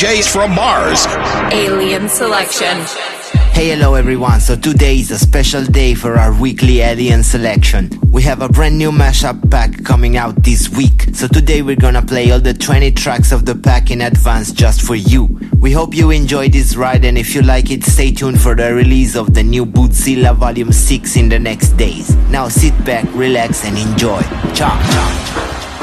DJs from Mars. Alien Selection. Hey, hello everyone. So today is a special day for our weekly Alien Selection. We have a brand new mashup pack coming out this week. So today we're gonna play all the 20 tracks of the pack in advance just for you. We hope you enjoy this ride, and if you like it, stay tuned for the release of the new Bootzilla Volume 6 in the next days. Now sit back, relax and enjoy. Ciao, ciao.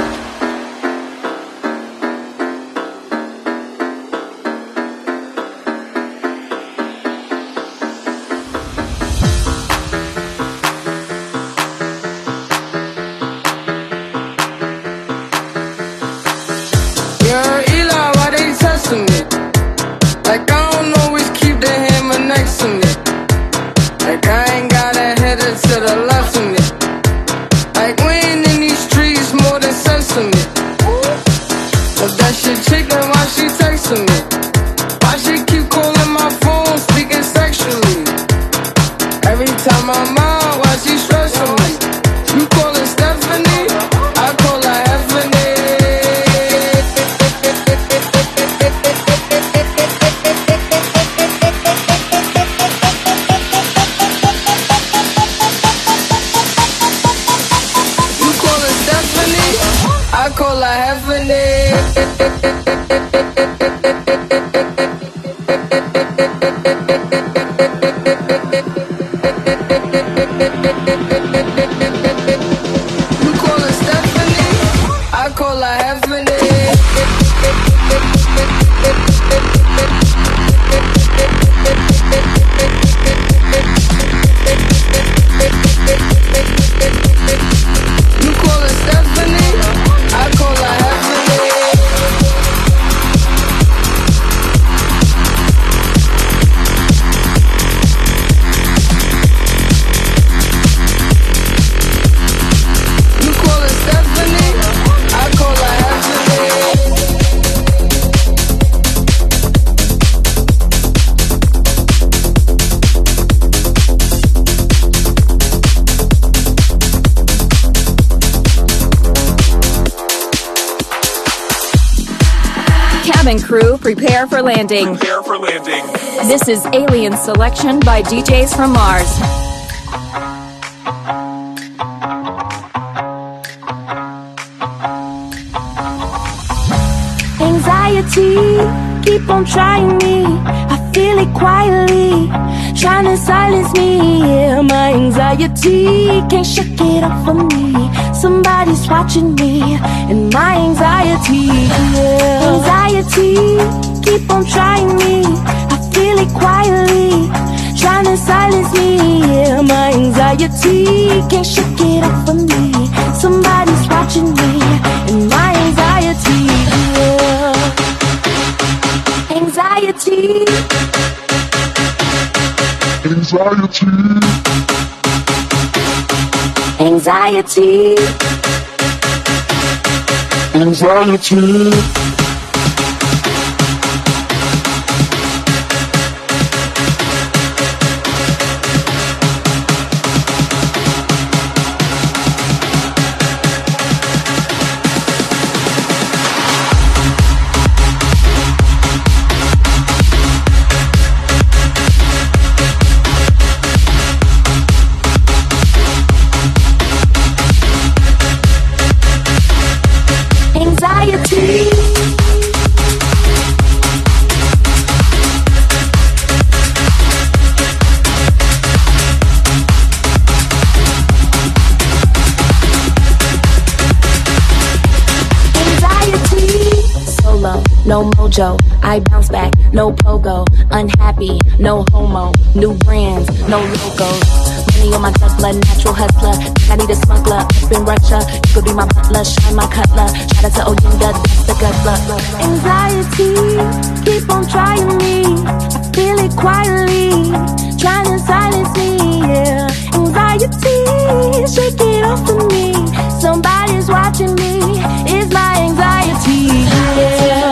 Crew, prepare for landing. Prepare for landing. This is Alien Selection by DJs from Mars. Anxiety, keep on trying me. I feel it quietly, trying to silence me. Yeah, my anxiety can't shake it off of me. Somebody's watching me, and my anxiety, yeah. Anxiety, keep on trying me. I feel it quietly, trying to silence me. Yeah, my anxiety can't shake it off of me. Somebody's watching me, and my anxiety, yeah. Anxiety, anxiety, anxiety. No mojo, I bounce back, no pogo. Unhappy, no homo. New brands, no logos. Money on my Tesla, natural hustler. I need a smuggler, up in Russia. You could be my butler, shine my cutler. Shout out to Oyinda, that's the guzzler. Anxiety, keep on trying me. I feel it quietly, trying to silence me, yeah. Anxiety, shake it off of me. Somebody's watching me, it's my anxiety, yeah.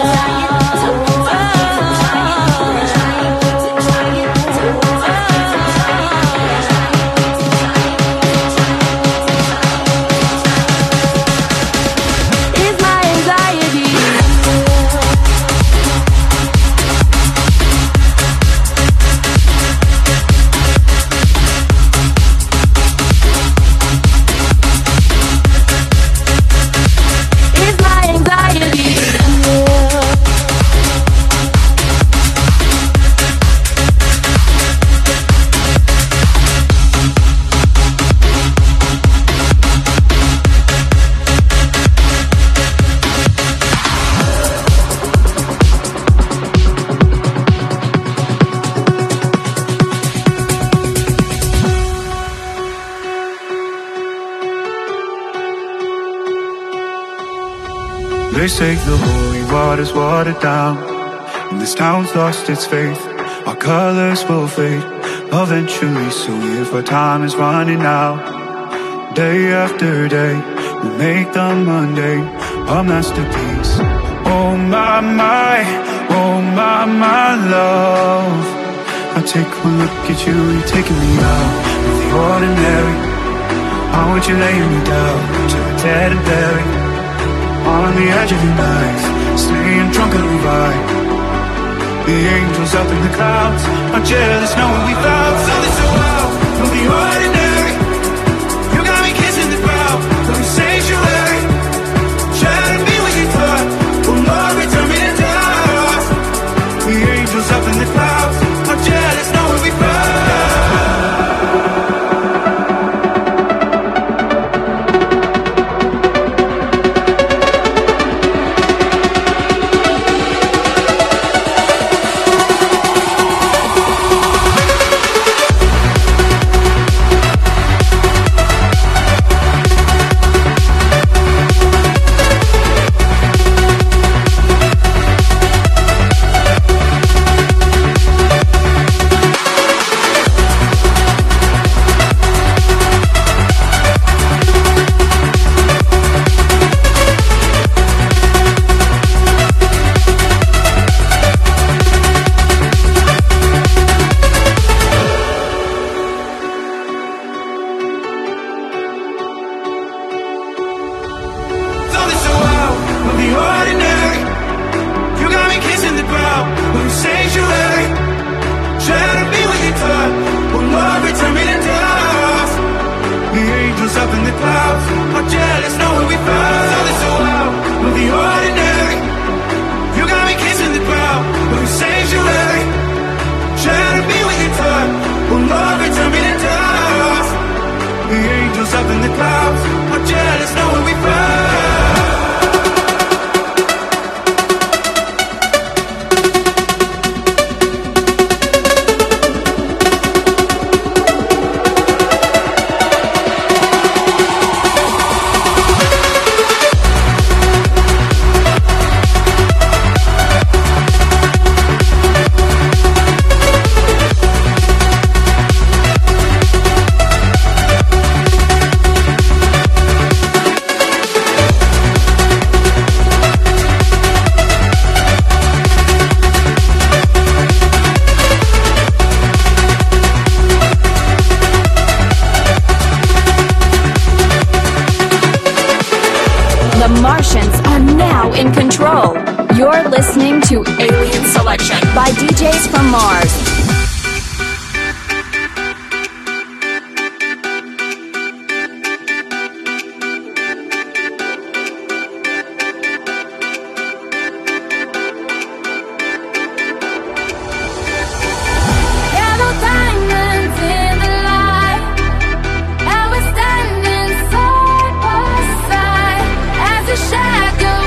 They say the holy water's watered down, and this town's lost its faith. Our colors will fade eventually, so if our time is running out, day after day, we make the Monday a masterpiece. Oh my, my love, I take one look at you, you're taking me out of the ordinary. I want you laying me down to a dead and buried, on the edge of your night, staying drunk and revived. The angels up in the clouds are jealous knowing we found something so wild from the ordinary. You got me kissing the crowd from the sanctuary, trying to be what you thought. Oh Lord, return me to dust. The angels up in the clouds are jealous knowing we found. The Martians are now in control. You're listening to Alien Selection by DJs from Mars.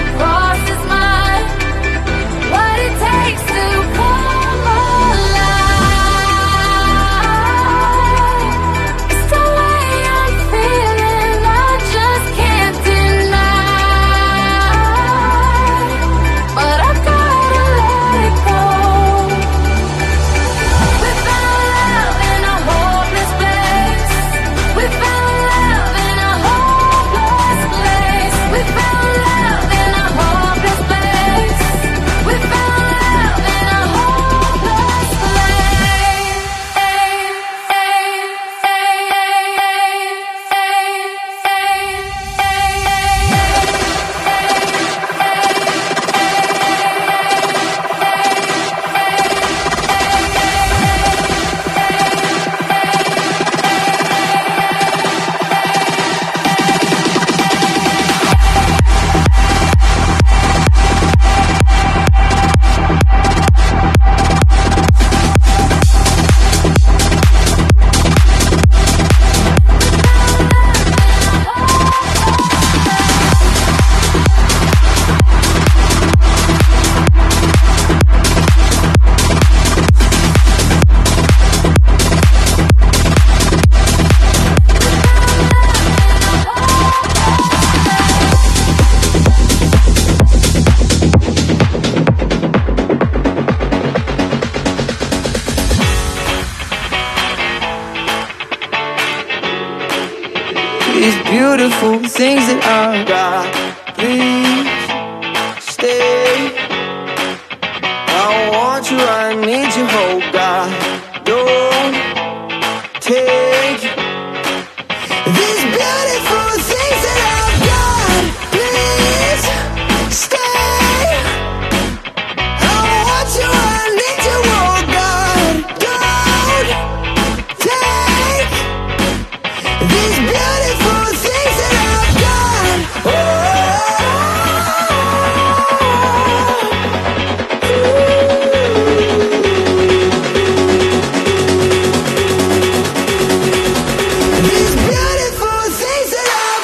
Shadow crosses mine. What it takes to come alive. these beautiful things that I've got. Please stay. I want you, I need you, oh God. Don't take these beautiful things that I've got. Please stay. I want you, I need you, oh God. Don't take these beautiful things that I've got. These beautiful things that I've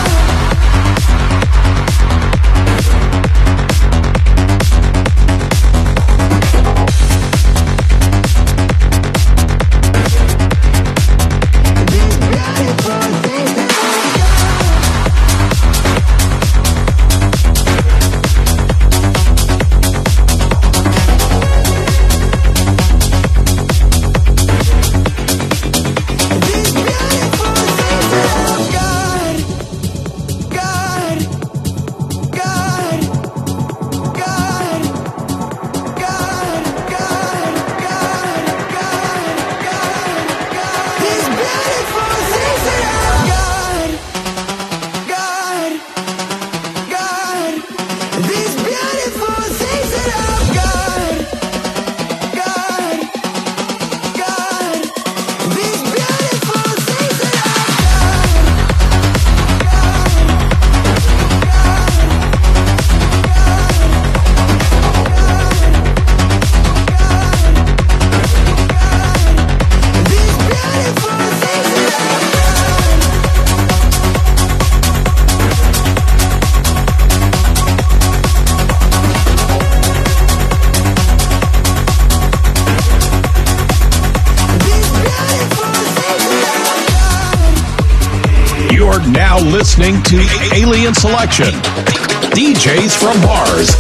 You're now listening to Alien Selection. DJs from Mars.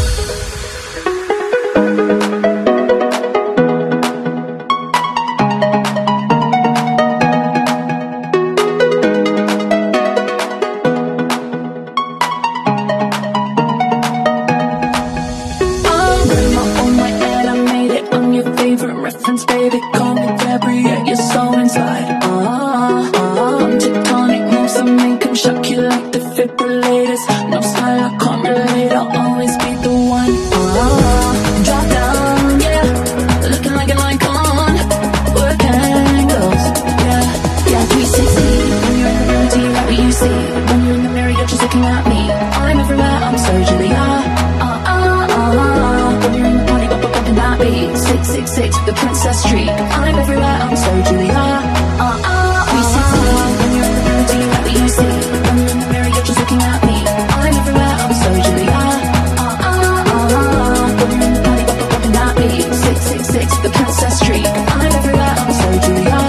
The Princess Street. I'm everywhere, I'm so Julia. 360. When you're in the melody, what do you see? When you're in the mirror, you're just looking at me. I'm everywhere, I'm so Julia. When you're in the party, what looking at me? 666, the Princess Street. I'm everywhere, I'm so Julia.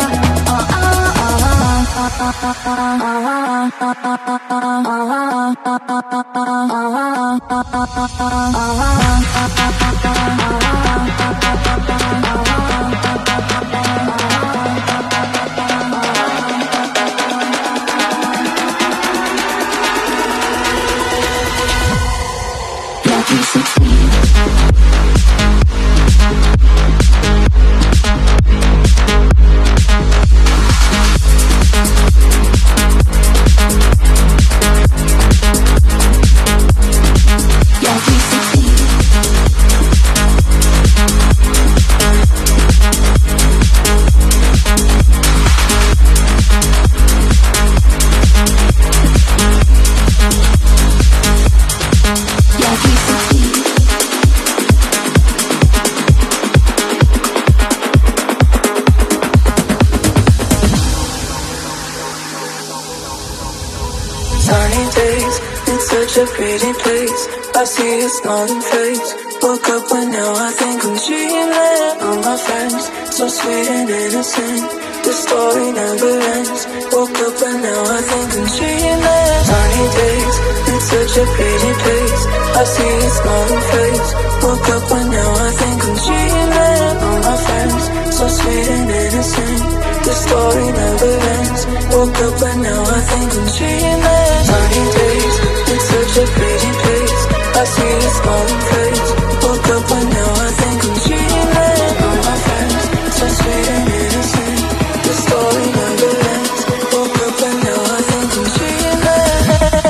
A pretty place, I see a smiling face. Woke up when now I think I'm dreaming. All my friends, so sweet and innocent. The story never ends. Woke up and now I think I'm dreaming. Sunny days, it's such a pretty place. I see a smiling face. Woke up and now I think I'm dreaming. All my friends, so sweet and innocent. The story never ends. ends. Woke up but now I think I'm dreaming. Sunny days, it's such a pretty place. I see a smiling face. Woke up but now I think I'm dreaming. All my friends, so sweet and innocent. The story never ends. Woke up but now I think I'm dreaming.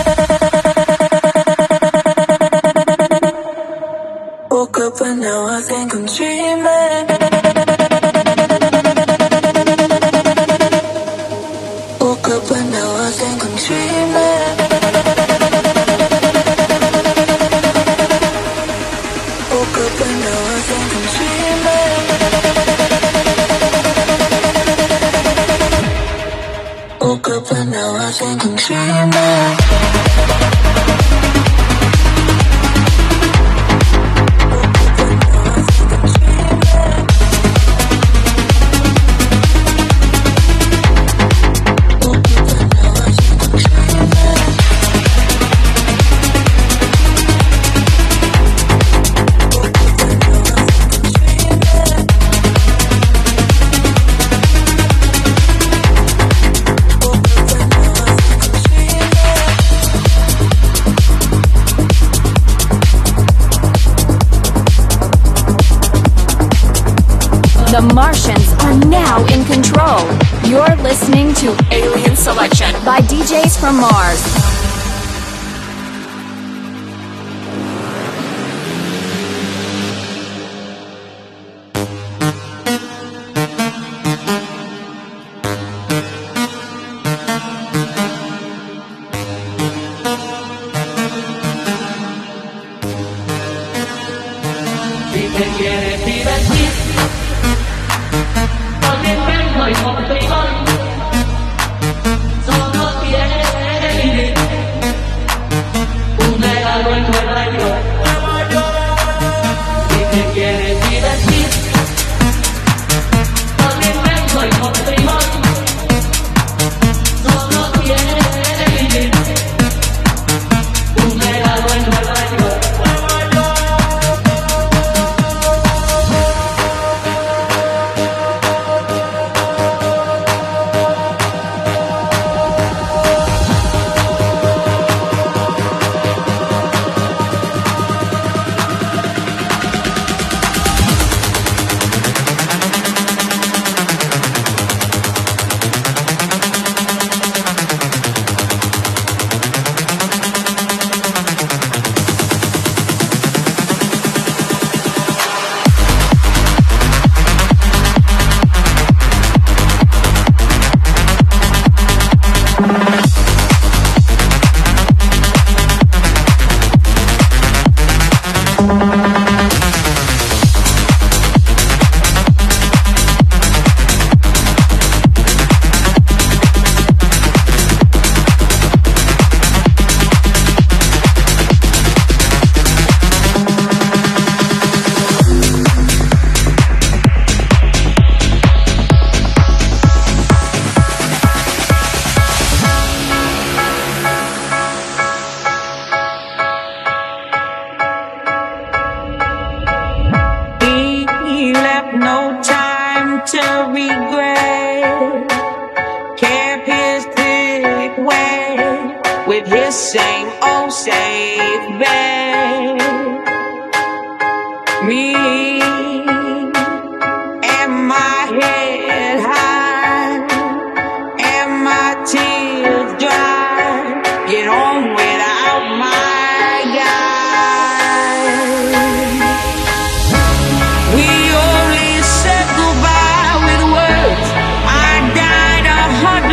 Woke up but now I think I'm dreaming. Woke up but now I think I'm dreaming. Woke up but now I think I'm dreaming. Woke up but now I think I'm dreaming. The Martians are now in control. You're listening to Alien Selection by DJs from Mars.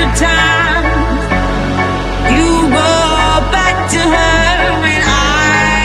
Times you go back to her and I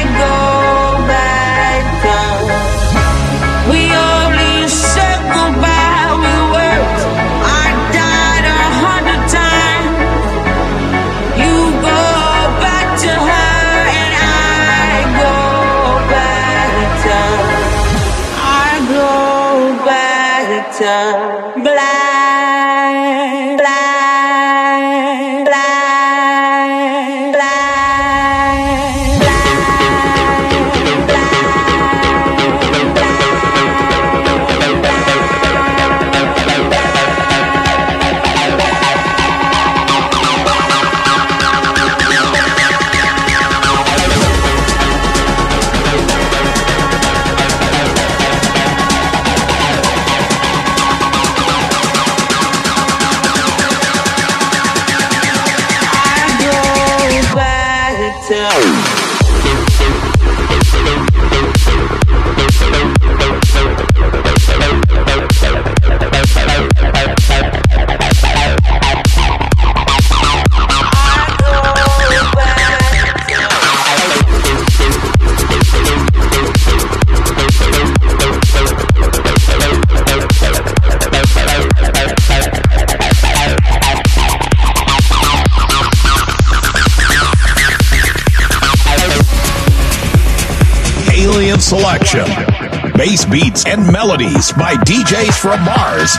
Selection. Bass beats and melodies by DJs from Mars.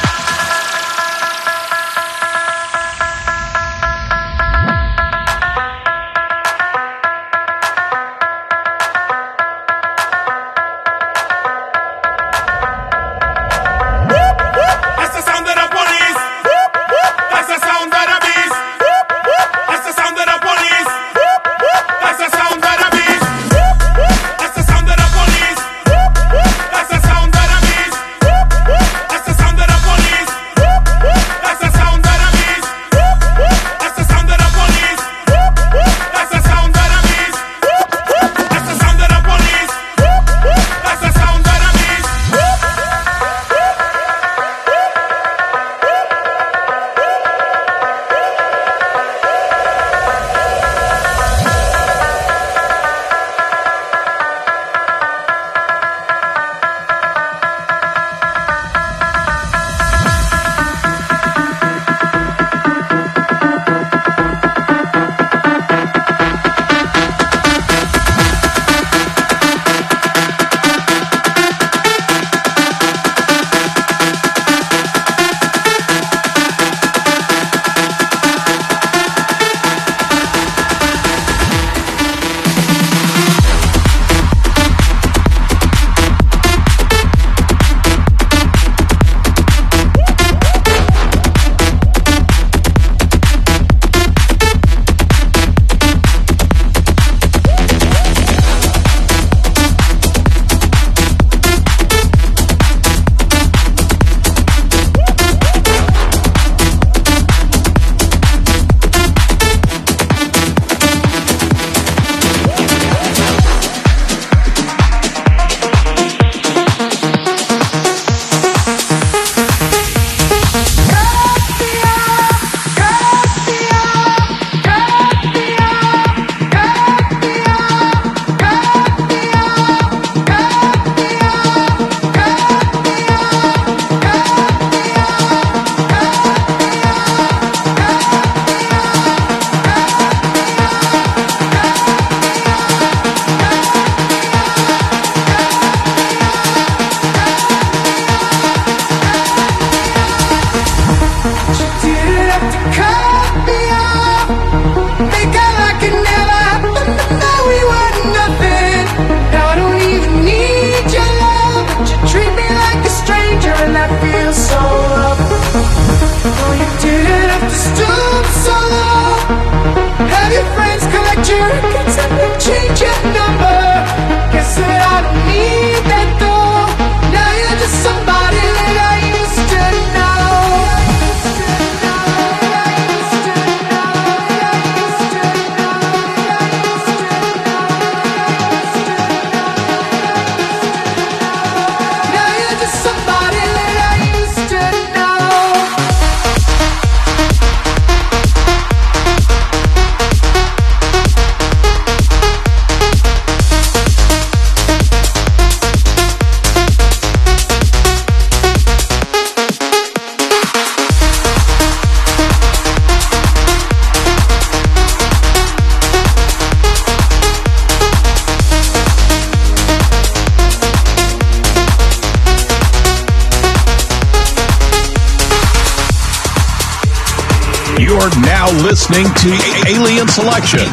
You're now listening to Alien Selection.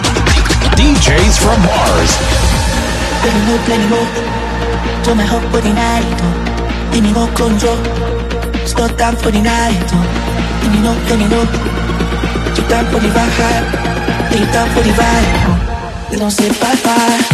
DJs from Mars. Plenty more. To my hope for the night. Give me more control. Stop time for the night. Give me no plenty more. Too time for the vibe. Take time for the vibe. They don't say bye bye.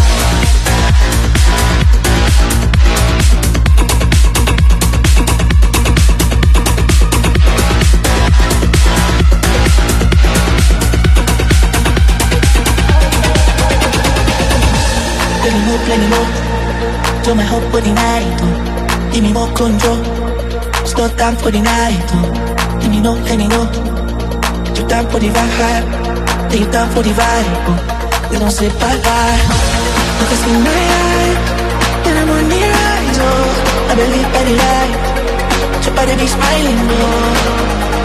Plenty more. To my hope for the night. Give me more control. Stop time for the night. Give me no plenty more. Too time for the vibe. Take time for the vibe. They don't say bye bye. Look at me in my eye. When I'm on the rise, oh, I believe by the light. Your body be smiling, oh.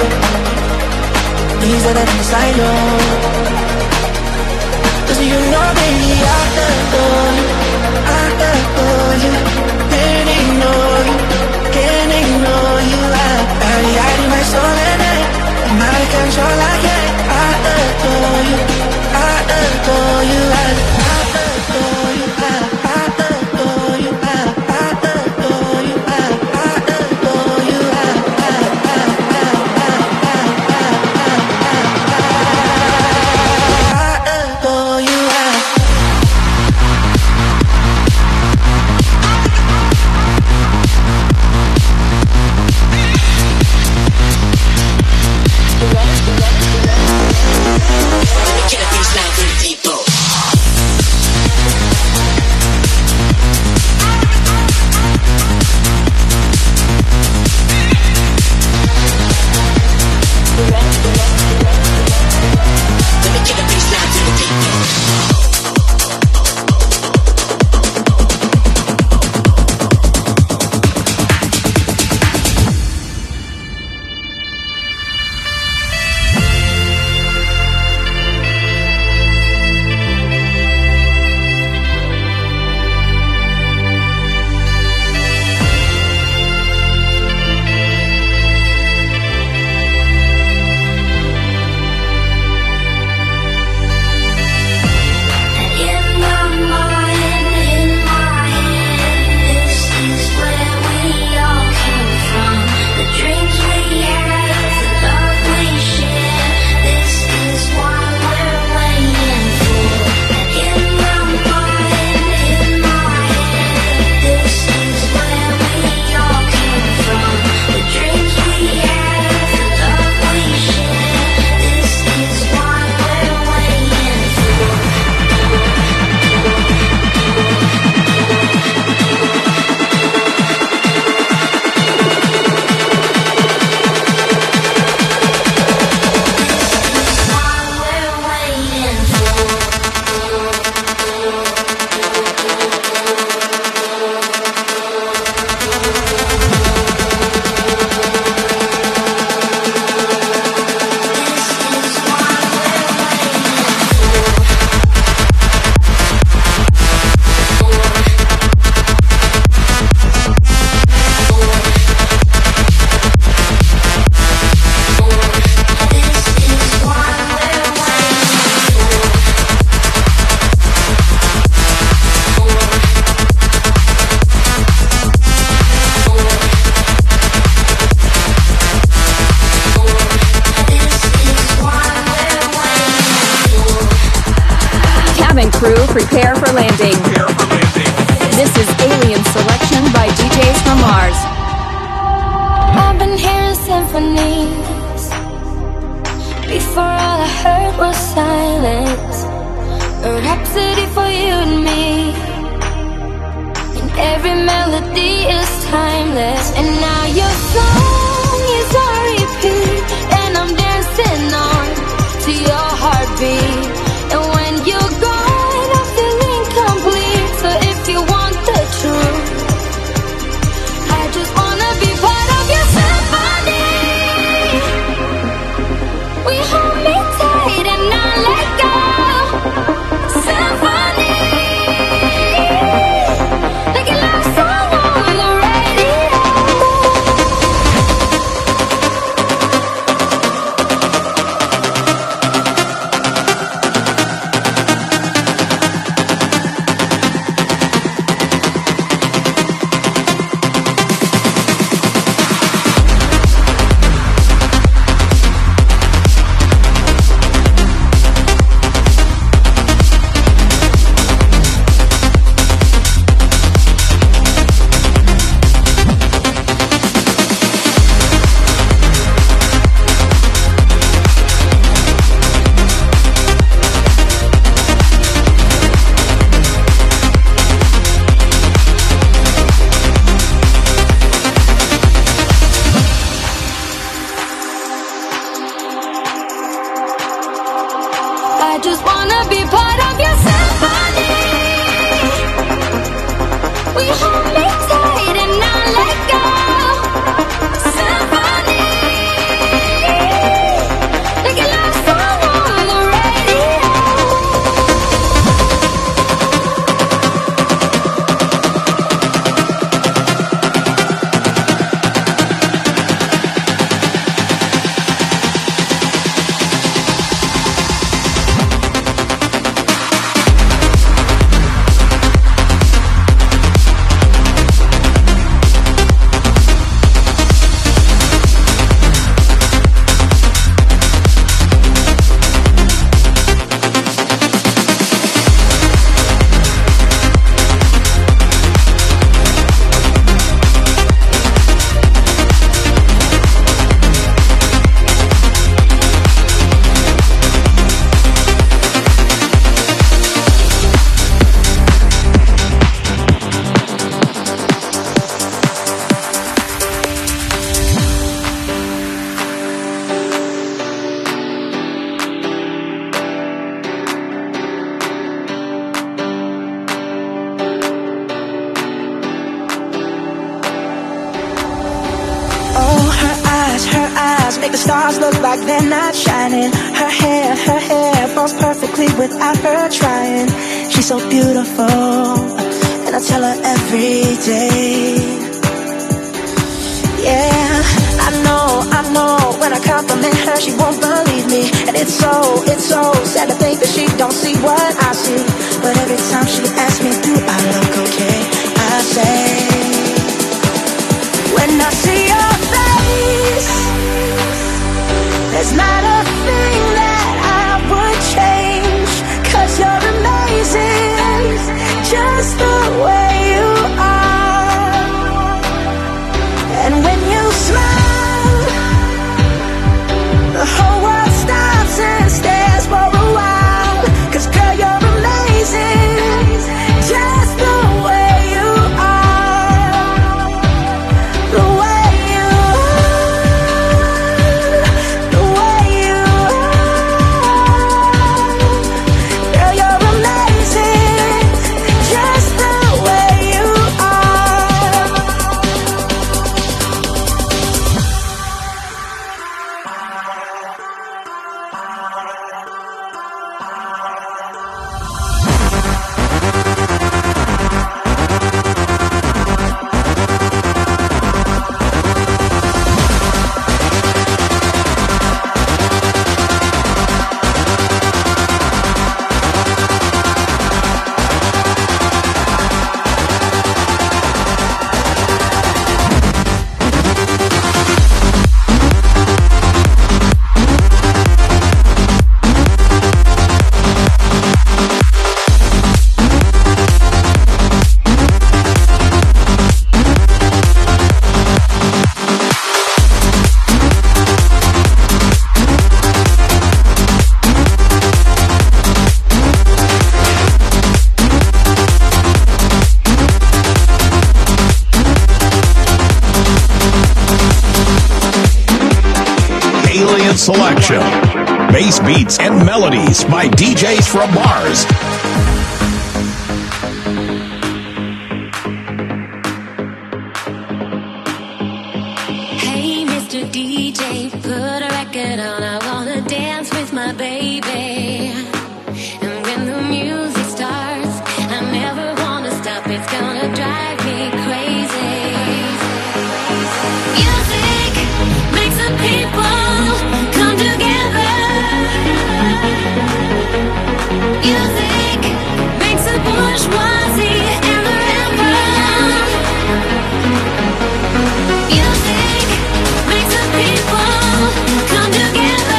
These are the inside, oh. Cause you know, baby, I adore you. Crew, prepare for landing. This is Alien Selection by DJs from Mars. I've been hearing symphonies. Before all I heard was silence. A rhapsody for you and me. And every melody is timeless. And now your song is on repeat. And I'm dancing on to your heartbeat. And when you're gone, so if you want the truth, I just wanna be part of your symphony. We hold me tight and not let go. Symphony, like a love song on the radio. stars look like they're not shining. Her hair falls perfectly without her trying. She's so beautiful, and I tell her every day. Yeah, I know, when I compliment her, she won't believe me. And it's so sad to think that she don't see what I see. But every time she asks me, do I look okay? I say, when I see your face, there's not a thing that I would change. 'Cause you're amazing, just the way you are. And when you smile, the whole world stops and stares for a while. 'Cause girl, you're amazing, just the way you are. The way you are, the way you are. Girl, you're amazing, just the way you are. Alien Selection. Bass beats and melodies by DJs from Mars. Hey, Mr. DJ, put a record on. I wanna dance with my baby. And when the music starts, I never wanna stop. It's gonna drive me crazy. Music makes the people come together. Music makes the bourgeoisie and the emperor. Music makes the people come together.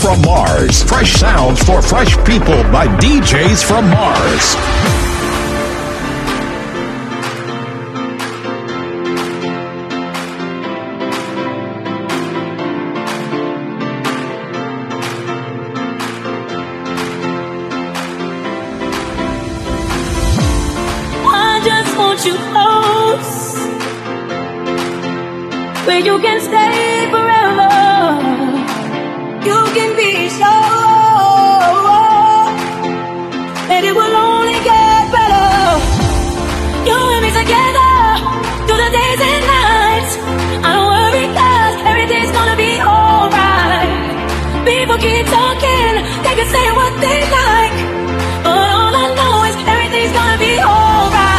from Mars. Fresh sounds for fresh people by DJs from Mars. You close, where you can stay forever. You can be sure that it will only get better. You and me together through the days and nights. I don't worry 'cause everything's gonna be alright. People keep talking, they can say what they like, but all I know is everything's gonna be alright.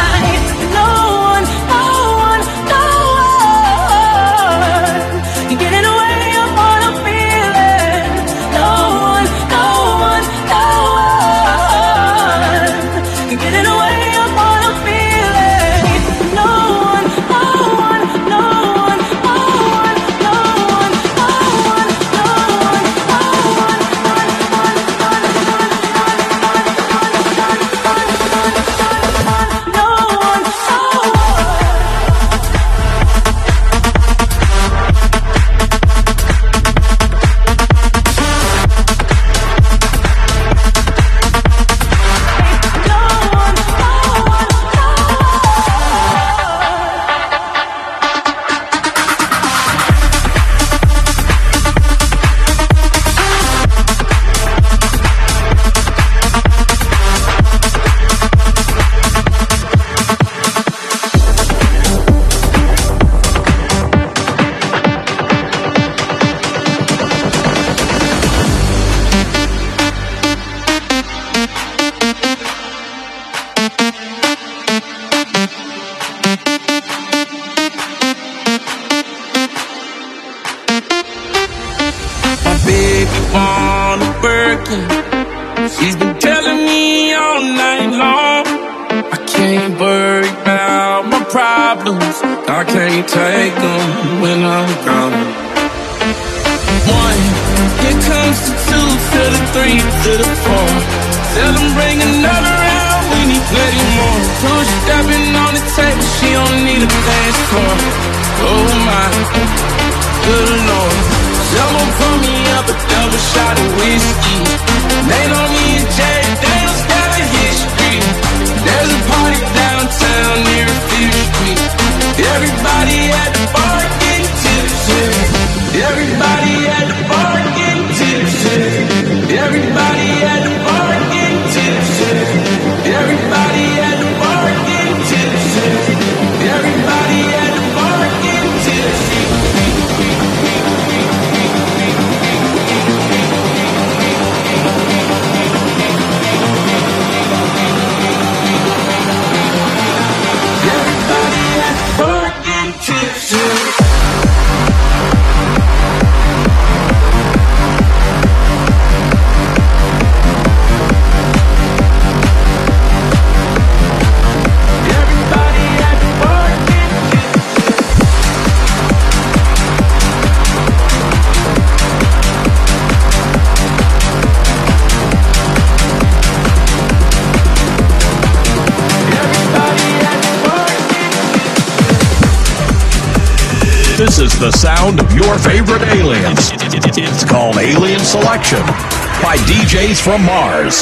This is the sound of your favorite aliens. It's called Alien Selection by DJs from Mars.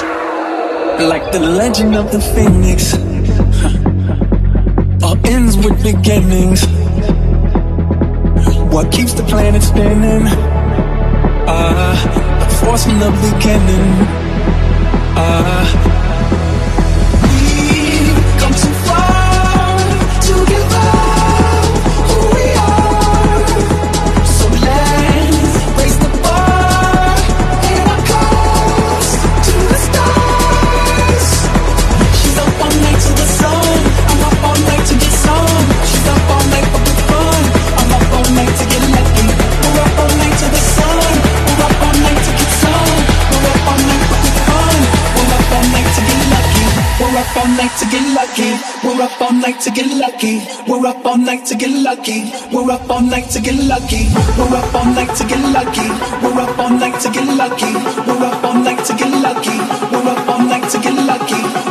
Like the legend of the Phoenix, all ends with beginnings. What keeps the planet spinning? The force from the beginning. We've come too far to give up who we are. So let's raise the bar and our cause to the stars. She's up all night to the sun. I'm up all night to get some. She's up all night for the fun. I'm up all night to get lucky. We're up all night to the sun. We're up all night to get some. We're up all night for the fun. We're up all night to get lucky. We're up all night to get lucky. We're up all night to get lucky. We're We're up all night to get lucky. We're up all night to get lucky. We're up all night to get lucky. We're up all night to get lucky. We're up all night to get lucky. We're up all night to get lucky.